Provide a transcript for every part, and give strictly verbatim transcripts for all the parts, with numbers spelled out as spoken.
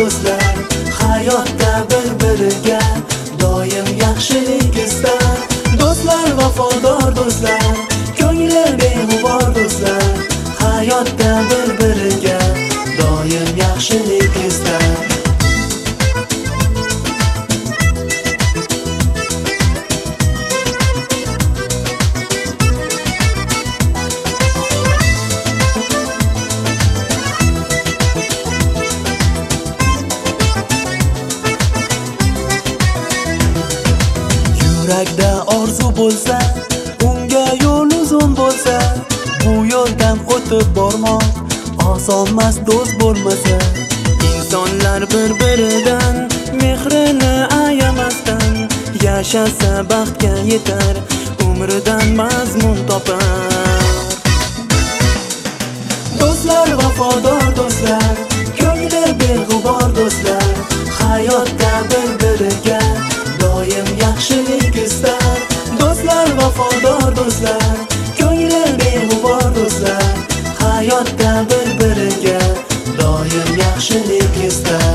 do'stlar, hayotda bir-biriga doim yaxshilik istar. Do'stlar vafodor do'stlar, ko'ngli beg'ubor do'stlar, hayotda bir-biriga doim yaxshilik istar. Yurakda orzu bo'lsa, unga yo'l uzun bo'lsa, bu yo'ldan o'tib bormoq osonmas do'st bo'lmasa. Insonlar bir-biridan mehrini ayamasdan yashasa baxtga yetar, umridan mazmun topar. Do'stlar vafodor do'stlar, ko'ngli beg'ubor do'stlar, hayotda bir-biriga doim yaxshilik istar. Do'stlar vafodor do'stlar, ko'ngli beg'ubor do'stlar, hayotda bir-biriga doim yaxshilik istar.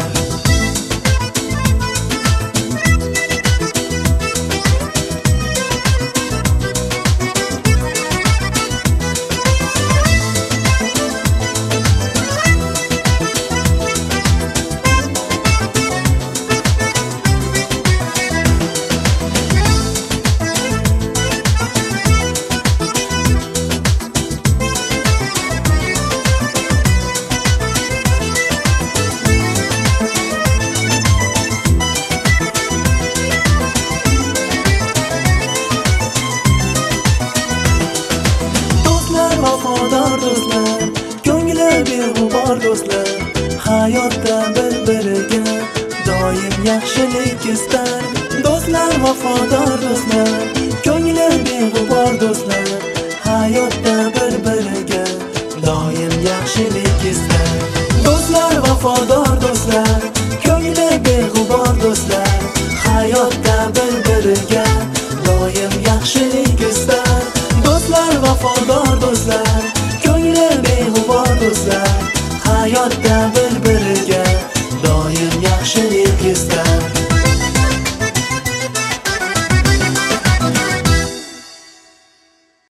Vafodor do'stlar, ko'ngli beg'ubor do'stlar, hayotda bir-biriga doim yaxshilik istar. Do'stlar vafodor do'stlar, ko'ngli beg'ubor do'stlar, hayotda bir-biriga doim yaxshilik istar. Do'stlar vafodor do'stlar, ko'ngli beg'ubor do'stlar, hayotda bir-biriga doim yaxshilik istar. Do'stlar vafodor do'stlar, ko'ngli beg'ubor do'stlar, hayotda